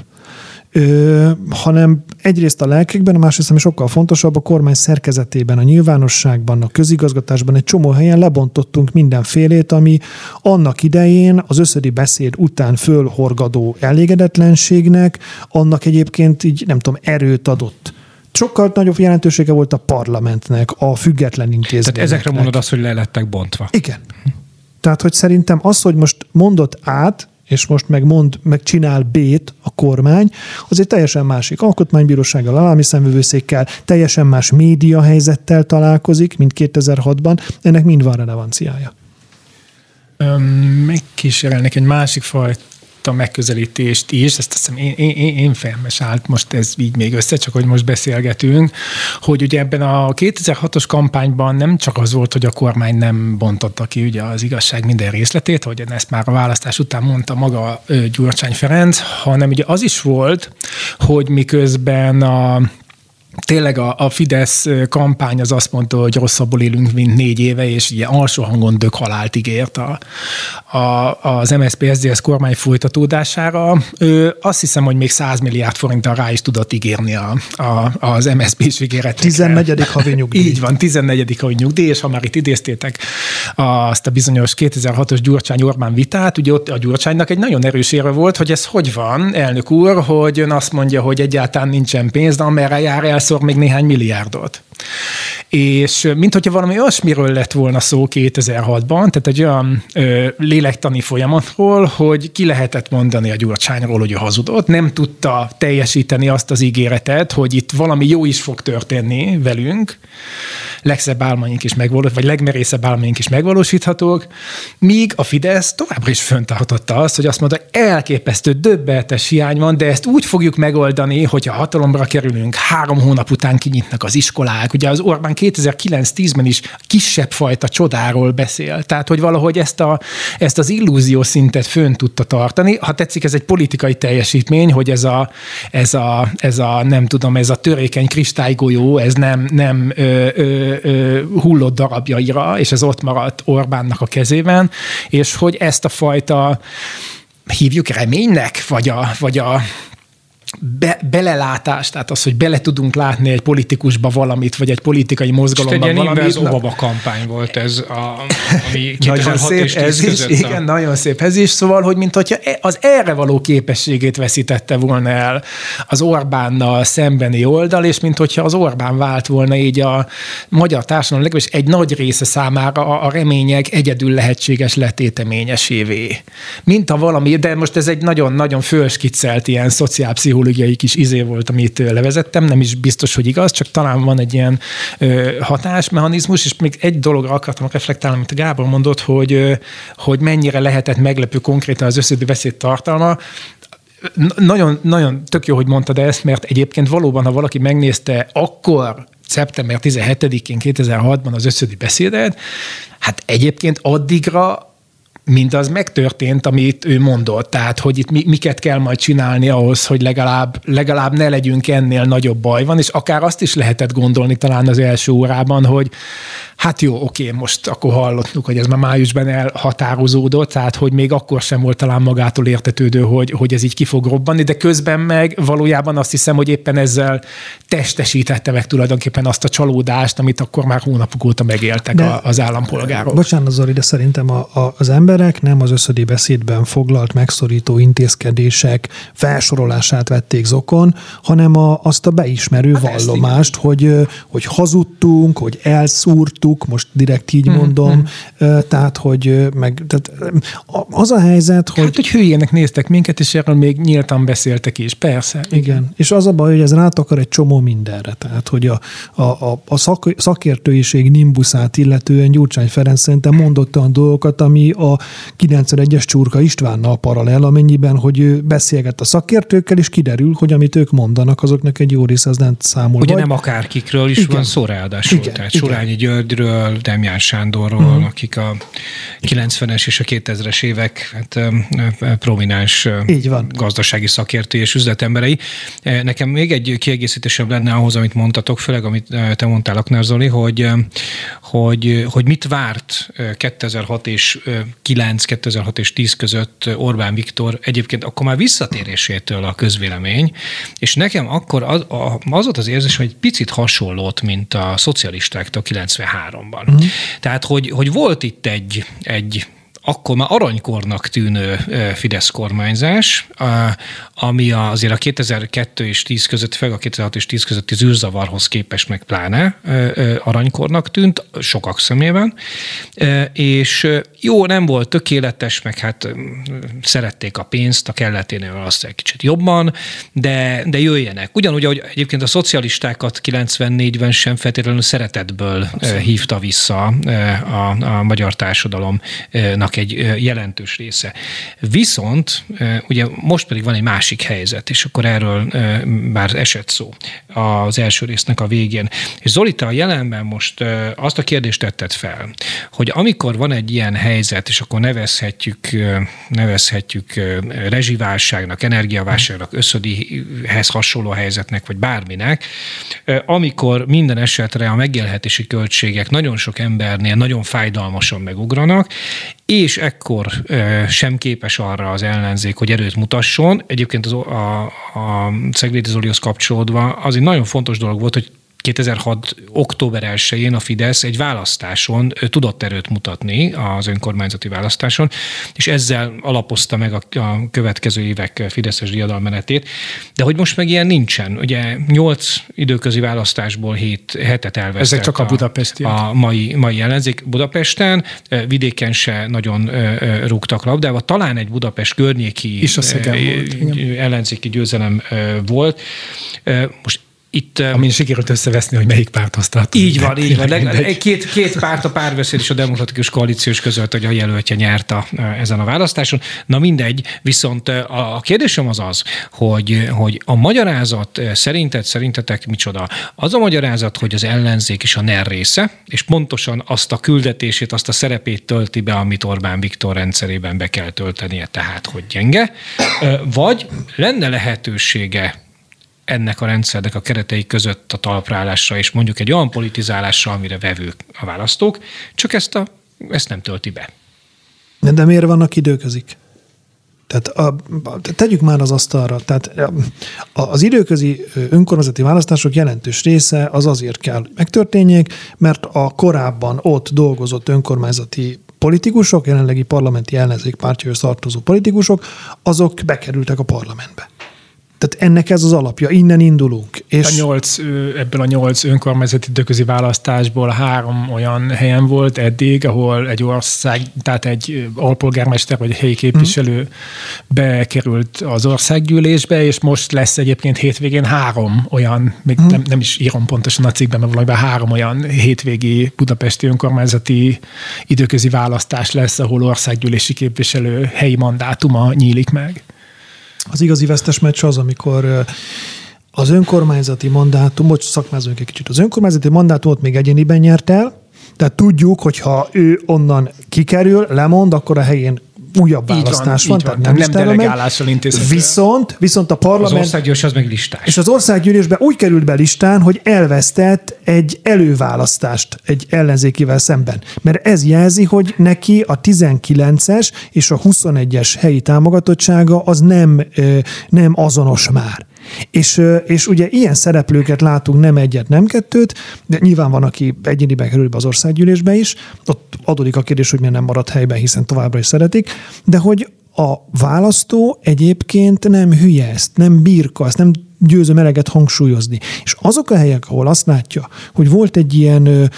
hanem egyrészt a lelkekben, a másrészt, ami sokkal fontosabb, a kormány szerkezetében, a nyilvánosságban, a közigazgatásban egy csomó helyen lebontottunk mindenfélét, ami annak idején az összödi beszéd után fölhorgadó elégedetlenségnek, annak egyébként így, nem tudom, erőt adott. Sokkal nagyobb jelentősége volt a parlamentnek, a független intézményeknek. Tehát ezekre mondod azt, hogy le lettek bontva. Igen. Tehát, hogy szerintem az, hogy most mondott át, és most meg csinál B-t a kormány, az egy teljesen másik alkotmánybírósággal, állami szemvevőszékkel, teljesen más média helyzettel találkozik, mint 2006-ban. Ennek mind van relevanciája. Megkísérelnek egy másik fajta megközelítést is, ezt azt hiszem én fejembe állt most ez így még össze, csak hogy most beszélgetünk, hogy ugye ebben a 2006-os kampányban nem csak az volt, hogy a kormány nem bontotta ki ugye az igazság minden részletét, hogy ezt már a választás után mondta maga Gyurcsány Ferenc, hanem ugye az is volt, hogy miközben tényleg a Fidesz kampány az azt mondta, hogy rosszabbul élünk, mint 4 éve, és ilyen alsó hangon dög halált ígért az MSZP-SZDSZ kormány folytatódására. Azt hiszem, hogy még 100 milliárd forinttal rá is tudott ígérni az MSZP-s ígéretekre. 14. havi nyugdíj. Így van, 14. havi nyugdíj, és ha már itt idéztétek azt a bizonyos 2006-os Gyurcsány-Orbán vitát, ugye ott a Gyurcsánynak egy nagyon erős érve volt, hogy ez hogy van, elnök úr, hogy ön azt mondja, hogy egyáltalán nincsen pénz, de amerre jár elszor még néhány milliárdot. És minthogyha valami olyasmiről lett volna szó 2006-ban, tehát egy olyan lélektani folyamatról, hogy ki lehetett mondani a Gyurcsányról, hogy ő hazudott, nem tudta teljesíteni azt az ígéretet, hogy itt valami jó is fog történni velünk, legszebb álmaink is vagy legmerészebb álmaink is megvalósíthatók, míg a Fidesz továbbra is föntartotta azt, hogy azt mondta, hogy elképesztő, döbbenetes hiány van, de ezt úgy fogjuk megoldani, hogyha hatalomra kerülünk, 3 hónap után kinyitnak az iskolák. Ugye az Orbán 2009-10-ben is kisebb fajta csodáról beszél. Tehát, hogy valahogy ezt az illúzió szintet fönn tudta tartani. Ha tetszik, ez egy politikai teljesítmény, hogy ez a nem tudom, ez a törékeny kristálygolyó, ez nem hullott darabjaira, és ez ott maradt Orbánnak a kezében, és hogy ezt a fajta hívjuk reménynek, vagy a belelátás, tehát az, hogy bele tudunk látni egy politikusba valamit, vagy egy politikai mozgalomban valamit. És egy Obama kampány volt ez, ami 2006 és 10 között. Igen, nagyon szép ez is. Szóval, hogy mintha az erre való képességét veszítette volna el az Orbánnal szembeni oldal, és mintha az Orbán vált volna így a magyar társadalom legalábbis egy nagy része számára a remények egyedül lehetséges letéteményesévé. Mint a valami, de most ez egy nagyon-nagyon fölskiccelt ilyen szociálpszichológiai pszichológiai kis volt, amit levezettem, nem is biztos, hogy igaz, csak talán van egy ilyen hatásmechanizmus, és még egy dologra akartam reflektálni, amit a Gábor mondott, hogy mennyire lehetett meglepő konkrétan az összödi beszéd tartalma. Nagyon, nagyon tök jó, hogy mondtad ezt, mert egyébként valóban, ha valaki megnézte akkor szeptember 17-én 2006-ban az összödi beszédet, hát egyébként addigra mindaz megtörtént, amit ő mondott. Tehát, hogy itt miket kell majd csinálni ahhoz, hogy legalább ne legyünk ennél nagyobb baj van, és akár azt is lehetett gondolni talán az első órában, hogy hát jó, oké, most akkor hallottuk, hogy ez már májusban elhatározódott, tehát hogy még akkor sem volt talán magától értetődő, hogy ez így ki fog robbanni, de közben meg valójában azt hiszem, hogy éppen ezzel testesítette meg tulajdonképpen azt a csalódást, amit akkor már hónapok óta megéltek az állampolgárok. Bocsánat, Zoli, de szerintem az emberek nem az összödi beszédben foglalt megszorító intézkedések felsorolását vették zokon, hanem azt a beismerő vallomást, hogy hazudtunk, hogy elszúrtunk, most direkt így mondom, tehát, tehát az a helyzet, hogy... Hát, hogy hülyének néztek minket, és erről még nyíltan beszéltek is, persze. Igen, és az a baj, hogy ez rátakar egy csomó mindenre, tehát, hogy a szakértőiség nimbuszát illetően Gyurcsány Ferenc szerintem mondott olyan dolgokat, ami a 91-es Csurka Istvánnal paralel, amennyiben, hogy ő beszélget a szakértőkkel, és kiderül, hogy amit ők mondanak, azoknak egy jó része az nem számol. Ugye nem akárkikről is van szó ráadásul, tehát Surányi Györgyről, Demján Sándorról, akik a 90-es és a 2000-es évek prominens gazdasági szakértői és üzletemberei. Nekem még egy kiegészítésem lenne ahhoz, amit mondtatok, főleg amit te mondtál, Akner Zoli, hogy mit várt 2006 és 2006 és 10 között Orbán Viktor egyébként akkor már visszatérésétől a közvélemény, és nekem akkor az volt az érzés, hogy egy picit hasonlót, mint a szocialistáktól 93-ban. Tehát, hogy volt itt egy akkor már aranykornak tűnő Fidesz kormányzás, ami azért a 2002 és 10 között, főleg a 2006 és 10 közötti zűrzavarhoz képest meg pláne aranykornak tűnt, sokak szemében, és jó, nem volt tökéletes, meg hát szerették a pénzt, a kelleténél azt egy kicsit jobban, de jöjjenek. Ugyanúgy, ahogy egyébként a szocialistákat 94-ben sem feltétlenül szeretetből hívta vissza a magyar társadalomnak egy jelentős része. Viszont ugye most pedig van egy másik helyzet, és akkor erről már esett szó az első résznek a végén. És Zoli, te a jelenben most azt a kérdést tetted fel, hogy amikor van egy ilyen helyzet, és akkor nevezhetjük rezsiválságnak, energiaválságnak, összödihez hasonló helyzetnek, vagy bárminek, amikor minden esetre a megélhetési költségek nagyon sok embernél nagyon fájdalmasan megugranak, és ekkor sem képes arra az ellenzék, hogy erőt mutasson. Egyébként a Ceglédi Zolihoz kapcsolódva az egy nagyon fontos dolog volt, hogy 2006. október 1-én a Fidesz egy választáson tudott erőt mutatni, az önkormányzati választáson, és ezzel alapozta meg a következő évek fideszes diadalmenetét. De hogy most meg ilyen nincsen. Ugye 8 időközi választásból 7-et elvesztett. Ezek csak a budapestiek. A mai ellenzék Budapesten, vidéken se nagyon rúgtak labdába. Talán egy Budapest környéki ellenzéki győzelem volt. Most itt, amin sikerült összeveszni, hogy melyik párthoz tartozik. Így van. Két párt, a Párbeszéd és a Demokratikus Koalíciós között, hogy a jelöltje nyert ezen a választáson. Na mindegy, viszont a kérdésem az, hogy a magyarázat szerintetek micsoda? Az a magyarázat, hogy az ellenzék is a NER része, és pontosan azt a küldetését, azt a szerepét tölti be, amit Orbán Viktor rendszerében be kell töltenie, tehát hogy gyenge, vagy lenne lehetősége ennek a rendszernek a keretei között a talprálásra, és mondjuk egy olyan politizálásra, amire vevők a választók, csak ezt nem tölti be. De miért vannak időközik? Tehát tegyük már az asztalra. Tehát az időközi önkormányzati választások jelentős része az azért kell megtörténjék, mert a korábban ott dolgozott önkormányzati politikusok, jelenlegi parlamenti ellenzék pártjához tartozó politikusok, azok bekerültek a parlamentbe. Tehát ennek ez az alapja, innen indulunk. És ebből a 8 önkormányzati időközi választásból 3 olyan helyen volt eddig, ahol egy ország, tehát egy alpolgármester vagy egy helyi képviselő bekerült az országgyűlésbe, és most lesz egyébként hétvégén 3 olyan, még nem is írom pontosan a cikkben, mert valamiben 3 olyan hétvégi budapesti önkormányzati időközi választás lesz, ahol országgyűlési képviselő helyi mandátuma nyílik meg. Az igazi vesztes meccs az, amikor az önkormányzati mandátumot, szakmázunk egy kicsit, az önkormányzati mandátumot még egyéniben nyert el, tehát tudjuk, hogy ha ő onnan kikerül, lemond, akkor a helyén újabb választás van. Tehát nem delegálással intézhető. Viszont a parlament... Az országgyűlés az meg listás. És az országgyűlésbe úgy került be listán, hogy elvesztett egy előválasztást egy ellenzékivel szemben. Mert ez jelzi, hogy neki a 19-es és a 21-es helyi támogatottsága az nem azonos már. És ugye ilyen szereplőket látunk, nem egyet, nem kettőt, de nyilván van, aki egyéniben kerül be az országgyűlésbe is, ott adódik a kérdés, hogy miért nem marad helyben, hiszen továbbra is szeretik, de hogy a választó egyébként nem hülye ezt, nem birka, ezt nem győzöm eleget hangsúlyozni. És azok a helyek, ahol azt látja, hogy volt egy ilyen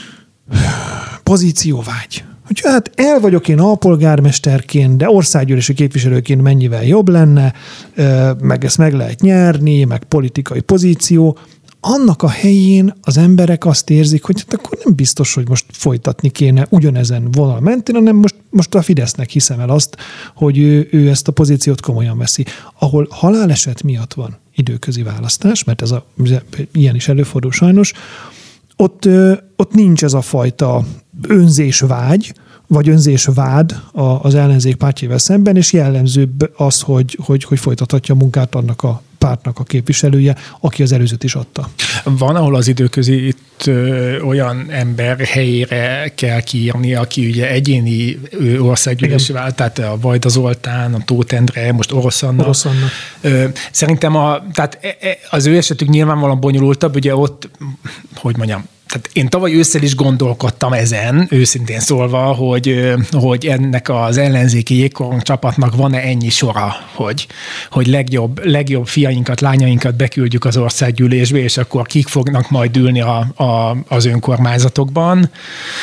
pozícióvágy, hogy hát el vagyok én alpolgármesterként, de országgyűlési képviselőként mennyivel jobb lenne, meg ezt meg lehet nyerni, meg politikai pozíció. Annak a helyén az emberek azt érzik, hogy hát akkor nem biztos, hogy most folytatni kéne ugyanezen vonal mentén, hanem most a Fidesznek hiszem el azt, hogy ő ezt a pozíciót komolyan veszi. Ahol haláleset miatt van időközi választás, mert ilyen is előfordul sajnos, ott nincs ez a fajta önzésvágy, vagy önzésvád az ellenzék pártjával szemben, és jellemzőbb az, hogy folytathatja a munkát annak a pártnak a képviselője, aki az előzőt is adta. Van, ahol az időközi itt olyan ember helyére kell kiírni, aki ugye egyéni országgyűlési vált, tehát a Vajda Zoltán, a Tóth Endre, most Orosz Anna. Szerintem tehát az ő esetük nyilvánvalóan bonyolultabb, ugye ott, hogy mondjam, tehát én tavaly ősszel is gondolkodtam ezen, őszintén szólva, hogy ennek az ellenzéki jégkorong csapatnak van-e ennyi sora, hogy legjobb fiainkat, lányainkat beküldjük az országgyűlésbe, és akkor kik fognak majd ülni az önkormányzatokban.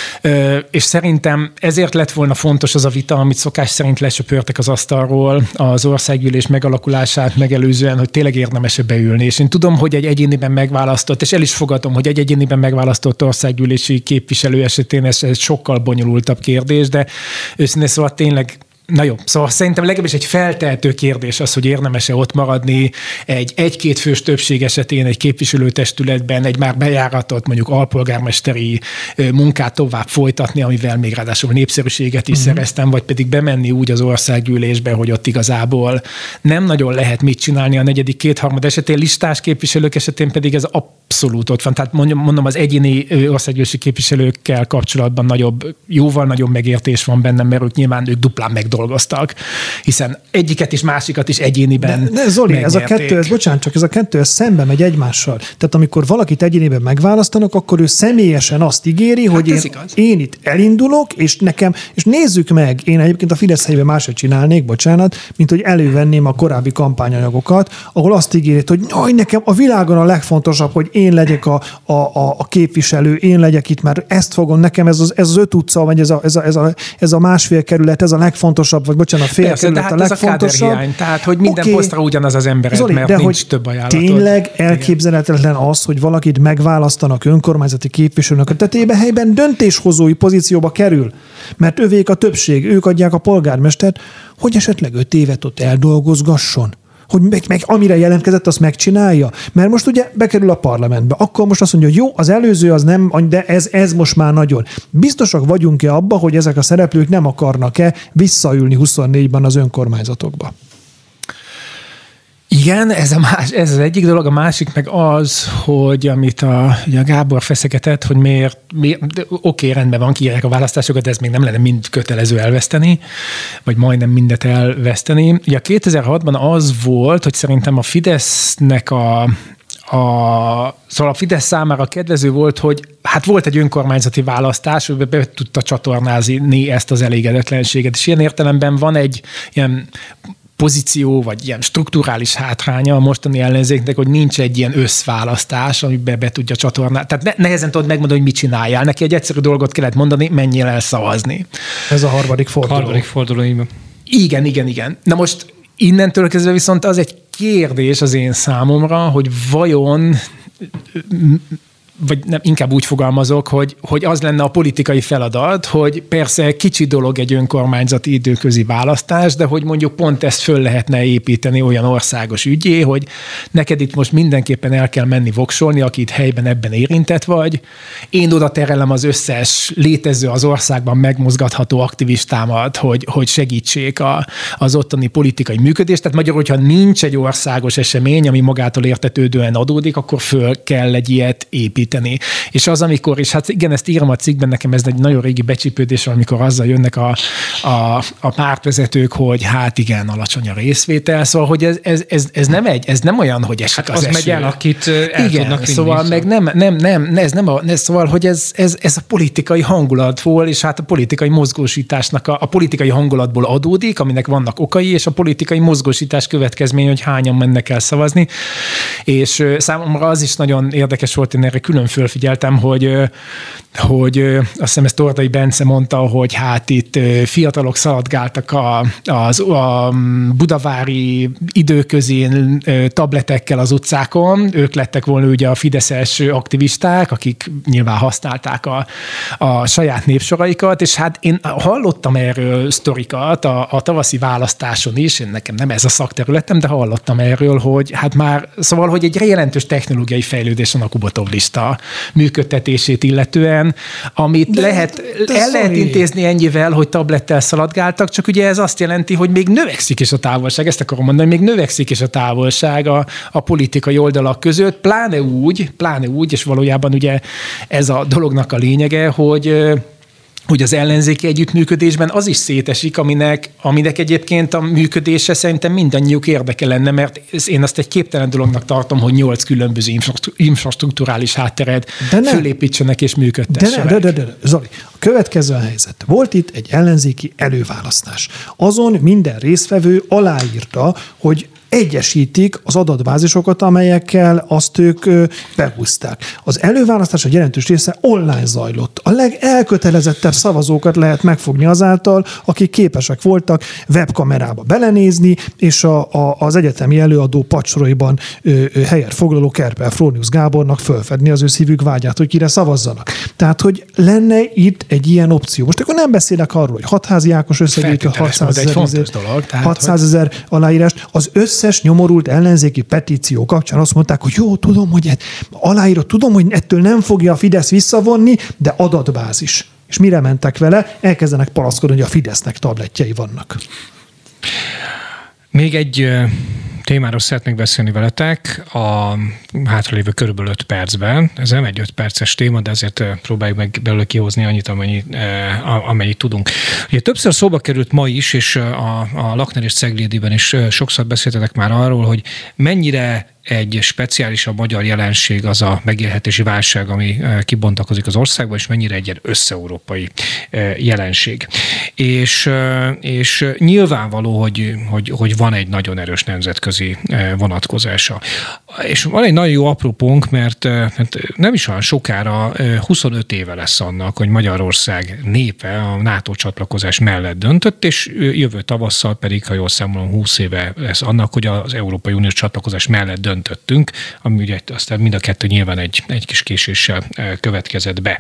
És szerintem ezért lett volna fontos az a vita, amit szokás szerint lesöpörtek az asztalról az országgyűlés megalakulását megelőzően, hogy tényleg érdemes beülni. És én tudom, hogy egy egyéniben megválasztott, és el is fogadom, hogy egy egyéniben megválasztott országgyűlési képviselő esetén ez sokkal bonyolultabb kérdés, de őszintén szóval tényleg, na jó, szóval szerintem legalábbis egy feltehető kérdés az, hogy érdemes-e ott maradni egy-két fős többség esetén egy képviselőtestületben egy már bejáratott mondjuk alpolgármesteri munkát tovább folytatni, amivel még ráadásul népszerűséget is szereztem, vagy pedig bemenni úgy az országgyűlésbe, hogy ott igazából nem nagyon lehet mit csinálni a negyedik kétharmad esetén, listás képviselők esetén pedig ez abszolút ott van. Tehát mondom, az egyéni országgyűlési képviselőkkel kapcsolatban jóval nagyobb megértés van bennem, mert ők duplán megdolgoztak, hiszen egyiket és másikat is egyéniben de Zoli, ez a kettő szembe megy egymással. Tehát amikor valakit egyéniben megválasztanak, akkor ő személyesen azt ígéri, hogy én itt elindulok, és nézzük meg, én egyébként a Fidesz helyében máshogy csinálnék, mint hogy elővenném a korábbi kampányanyagokat, ahol azt ígéri, hogy nekem a világon a legfontosabb, hogy én legyek a képviselő, én legyek itt, mert ezt fogom, nekem ez az 5 utca, vagy ez a másfél kerület, ez a legfontosabb, vagy fél kerület a legfontosabb. Tehát, hogy minden posztra ugyanaz az emberek, Zoli, mert nincs több ajánlatod. Tényleg elképzelhetetlen az, hogy valakit megválasztanak önkormányzati képviselőnek a helyben döntéshozói pozícióba kerül, mert övék a többség, ők adják a polgármestert, hogy esetleg 5 évet ott eldolgozgasson. Hogy meg amire jelentkezett, azt megcsinálja. Mert most ugye bekerül a parlamentbe. Akkor most azt mondja, hogy jó, az előző az nem, de ez most már nagyon. Biztosak vagyunk-e abba, hogy ezek a szereplők nem akarnak-e visszaülni 24-ben az önkormányzatokba? Igen, ez az egyik dolog, a másik meg az, hogy amit a Gábor feszegetett, hogy miért oké, rendben van, kiírják a választásokat, de ez még nem lenne mind kötelező elveszteni, vagy majdnem mindet elveszteni. Ugye 2006-ban az volt, hogy szerintem a Fidesznek szóval a Fidesz számára kedvező volt, hogy hát volt egy önkormányzati választás, hogy be tudta csatornázni ezt az elégedetlenséget, és ilyen értelemben van egy ilyen pozíció, vagy ilyen strukturális hátránya a mostani ellenzéknek, hogy nincs egy ilyen összválasztás, amiben be tudja csatornálni. Tehát nehezen tudod megmondani, hogy mit csináljál. Neki egy egyszerű dolgot kellett mondani, menjél el szavazni. Ez a harmadik forduló. Igen. Na most innentől kezdve viszont az egy kérdés az én számomra, hogy vajon vagy nem, inkább úgy fogalmazok, hogy az lenne a politikai feladat, hogy persze kicsi dolog egy önkormányzati időközi választás, de hogy mondjuk pont ezt föl lehetne építeni olyan országos ügyé, hogy neked itt most mindenképpen el kell menni voksolni, aki itt helyben ebben érintett vagy. Én oda terelem az összes létező az országban megmozgatható aktivistámat, hogy segítsék az ottani politikai működést. Tehát magyarul, hogyha nincs egy országos esemény, ami magától értetődően adódik, akkor föl kell egy ilyet építeni. És az, amikor, és hát igen, ezt írom a cikkben, nekem ez egy nagyon régi becsípődés, amikor azzal jönnek a pártvezetők, hogy hát igen, alacsony a részvétel, szóval, hogy ez nem olyan, hogy esik hát az eső. megy el, akit el igen, tudnak vinni. Szóval meg szóval, hogy ez a politikai hangulatból, és hát a politikai mozgósításnak a politikai hangulatból adódik, aminek vannak okai, és a politikai mozgósítás következmény, hogy hányan mennek el szavazni. És számomra az is nagyon érdekes volt, én erre külön fölfigyeltem, hogy azt hiszem ezt Tordai Bence mondta, hogy hát itt fiatalok szaladgáltak a budavári időközén tabletekkel az utcákon, ők lettek volna ugye a fideszes aktivisták, akik nyilván használták a saját népsoraikat, és hát én hallottam erről sztorikat a tavaszi választáson is, nekem nem ez a szakterületem, de hallottam erről, hogy hát már, szóval, hogy egy jelentős technológiai fejlődés van a Kubatov lista működtetését illetően, amit lehet intézni ennyivel, hogy tablettel szaladgáltak, csak ugye ez azt jelenti, hogy még növekszik is a távolság, ezt akarom mondani, még növekszik is a távolság a politikai oldalak között, pláne úgy, és valójában ugye ez a dolognak a lényege, hogy az ellenzéki együttműködésben az is szétesik, aminek egyébként a működése szerintem mindannyiuk érdeke lenne, mert én azt egy képtelen dolognak tartom, hogy 8 különböző infrastrukturális hátteret fölépítsenek és működtessenek. De, Zoli, a következő a helyzet. Volt itt egy ellenzéki előválasztás. Azon minden résztvevő aláírta, hogy egyesítik az adatbázisokat, amelyekkel azt ők behúzták. Az előválasztás egy jelentős része online zajlott. A legelkötelezettebb szavazókat lehet megfogni azáltal, akik képesek voltak webkamerába belenézni, és az egyetemi előadó pacsoraiban helyet foglaló Kerpel Frónius Gábornak fölfedni az ő szívük vágyát, hogy kire szavazzanak. Tehát, hogy lenne itt egy ilyen opció. Most akkor nem beszélek arról, hogy hatházi Ákos összegyűjtő 600 000 aláírást. Az összes nyomorult ellenzéki petíció kapcsán azt mondták, hogy jó, tudom, hogy aláírott, tudom, hogy ettől nem fogja a Fidesz visszavonni, de adatbázis. És mire mentek vele? Elkezdenek panaszkodni, hogy a Fidesznek tabletjei vannak. Még egy témáról szeretnék beszélni veletek a hátralévő körülbelül 5 percben. Ez nem egy 5 perces téma, de ezért próbáljuk meg belőle kihozni annyit, amennyit tudunk. Ugye többször szóba került ma is, és a Lakner és Ceglédiben is sokszor beszéltetek már arról, hogy mennyire egy speciális a magyar jelenség az a megélhetési válság, ami kibontakozik az országban, és mennyire egy ilyen össze-európai jelenség. És nyilvánvaló, hogy van egy nagyon erős nemzetközi vonatkozása. És van egy nagyon jó apropónk, mert nem is olyan sokára 25 éve lesz annak, hogy Magyarország népe a NATO csatlakozás mellett döntött, és jövő tavasszal pedig, ha jól számolom, 20 éve lesz annak, hogy az Európai Uniós csatlakozás mellett döntöttünk, ami ugye aztán mind a kettő nyilván egy kis késéssel következett be.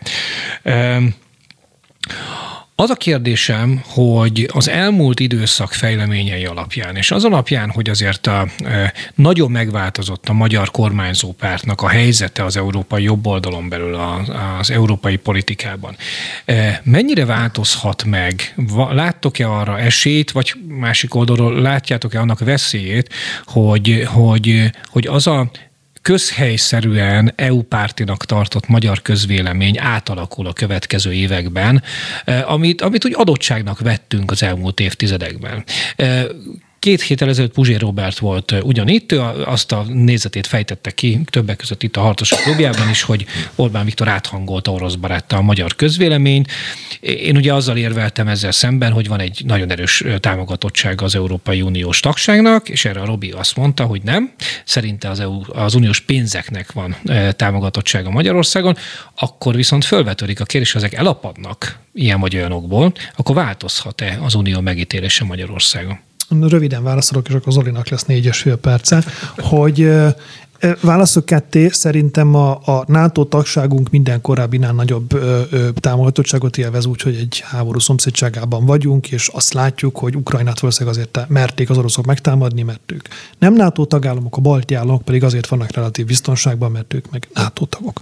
Az a kérdésem, hogy az elmúlt időszak fejleményei alapján, és az alapján, hogy azért nagyon megváltozott a magyar kormányzó pártnak a helyzete az európai jobboldalon belül az európai politikában, mennyire változhat meg? Láttok-e arra esélyt, vagy másik oldalról látjátok-e annak veszélyét, hogy az a közhelyszerűen EU-pártinak tartott magyar közvélemény átalakul a következő években, amit úgy adottságnak vettünk az elmúlt évtizedekben. 2 héttel ezelőtt Puzsér Róbert volt ugyanitt, ő azt a nézetét fejtette ki, többek között itt a Harcosok Klubjában is, hogy Orbán Viktor áthangolta orosz barátta a magyar közvéleményt. Én ugye azzal érveltem ezzel szemben, hogy van egy nagyon erős támogatottság az Európai Uniós tagságnak, és erre a Robi azt mondta, hogy nem. Szerinte az uniós pénzeknek van támogatottsága Magyarországon, akkor viszont fölvetődik a kérdés, hogy ezek elapadnak ilyen vagy olyan okból, akkor változhat-e az unió megítélése Magyarországon? Röviden válaszolok, és akkor Zolinak lesz 4,5 perce, hogy válaszok ketté, szerintem a NATO tagságunk minden korábbinál nagyobb támogatottságot élvez úgy, hogy egy háború szomszédságában vagyunk, és azt látjuk, hogy Ukrajnát valószínűleg azért merték az oroszok megtámadni, mert ők nem NATO tagállamok, a balti államok pedig azért vannak relatív biztonságban, mert ők meg NATO tagok.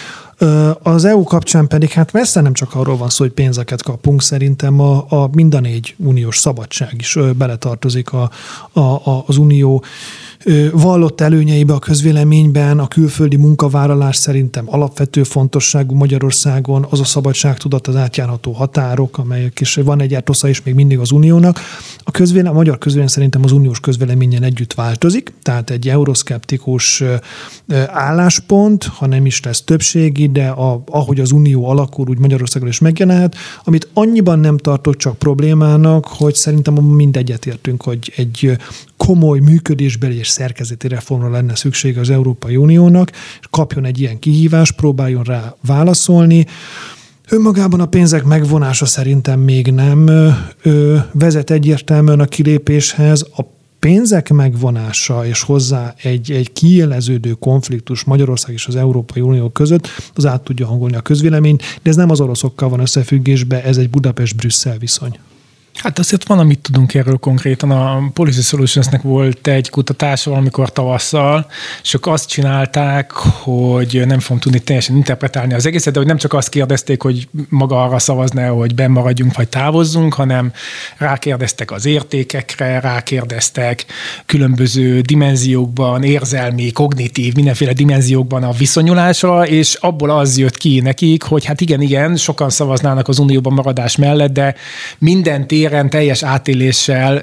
Az EU kapcsán pedig hát messze nem csak arról van szó, hogy pénzeket kapunk, szerintem a mind a 4 uniós szabadság is beletartozik az unió vallott előnyeibe a közvéleményben, a külföldi munkavállalás szerintem alapvető fontosságú Magyarországon, az a szabadságtudat, az átjárható határok, amelyek is van egy etosza is még mindig az uniónak. A magyar közvélemény szerintem az uniós közvéleményen együtt változik, tehát egy euroszkeptikus álláspont, ha nem is lesz többségi, de ahogy az unió alakul, úgy Magyarországon is megjelenhet, amit annyiban nem tartok csak problémának, hogy szerintem mind egyetértünk, hogy egy komoly működésbeli és szerkezeti reformra lenne szüksége az Európai Uniónak, és kapjon egy ilyen kihívást, próbáljon rá válaszolni. Önmagában a pénzek megvonása szerintem még nem vezet egyértelműen a kilépéshez. A pénzek megvonása és hozzá egy kiéleződő konfliktus Magyarország és az Európai Unió között, az át tudja hangolni a közvéleményt, de ez nem az oroszokkal van összefüggésben, ez egy Budapest-Brüsszel viszony. Hát azért van, amit tudunk erről konkrétan. A Policy Solutionsnek volt egy kutatása valamikor tavasszal, és ők azt csinálták, hogy nem fogom tudni teljesen interpretálni az egészet, de hogy nem csak azt kérdezték, hogy maga arra szavazna, hogy benn maradjunk vagy távozzunk, hanem rákérdeztek az értékekre, rákérdeztek különböző dimenziókban, érzelmi, kognitív, mindenféle dimenziókban a viszonyulásra, és abból az jött ki nekik, hogy hát igen, sokan szavaznának az unióban maradás mellett, de minden téren teljes átéléssel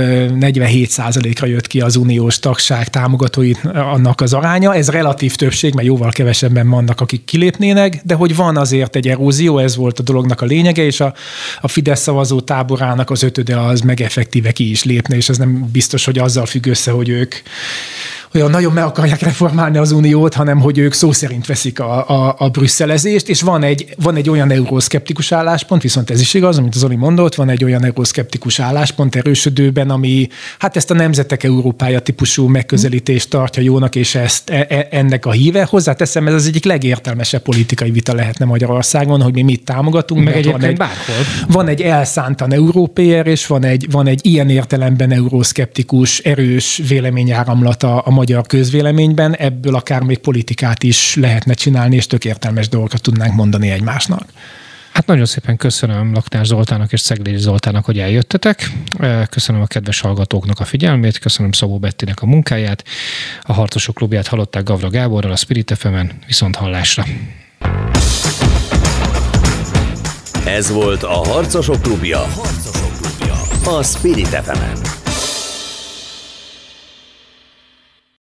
47%-ra jött ki az uniós tagság támogatói annak az aránya. Ez relatív többség, mert jóval kevesebben vannak, akik kilépnének, de hogy van azért egy erózió, ez volt a dolognak a lényege, és a Fidesz szavazó táborának az 5-öde az meg effektíve ki is lépne, és ez nem biztos, hogy azzal függ össze, hogy ők olyan nagyon meg akarják reformálni az uniót, hanem hogy ők szó szerint veszik a brüsszelezést, és van egy olyan euroszkeptikus álláspont, viszont ez is igaz, amit az Zoli mondott, van egy olyan euroszkeptikus álláspont erősödőben, ami hát ezt a nemzetek Európája típusú megközelítést tartja jónak, és ezt ennek a híve. Hozzáteszem, ez az egyik legértelmesebb politikai vita lehetne Magyarországon, hogy mi mit támogatunk. Meg egyébként bárhol. Van egy elszántan európér, és van egy ilyen értelemben euroszkeptikus, erős véleményáramlata a magyar közvéleményben, ebből akár még politikát is lehetne csinálni, és tök értelmes dolgokat tudnánk mondani egymásnak. Hát nagyon szépen köszönöm Lakner Zoltánnak és Szeglédi Zoltánnak, hogy eljöttetek. Köszönöm a kedves hallgatóknak a figyelmét, köszönöm Szabó Bettinek a munkáját. A Harcosok Klubját hallották Gavra Gáborral a Spirit FM-en, viszont hallásra. Ez volt a Harcosok Klubja. A Spirit FM-en.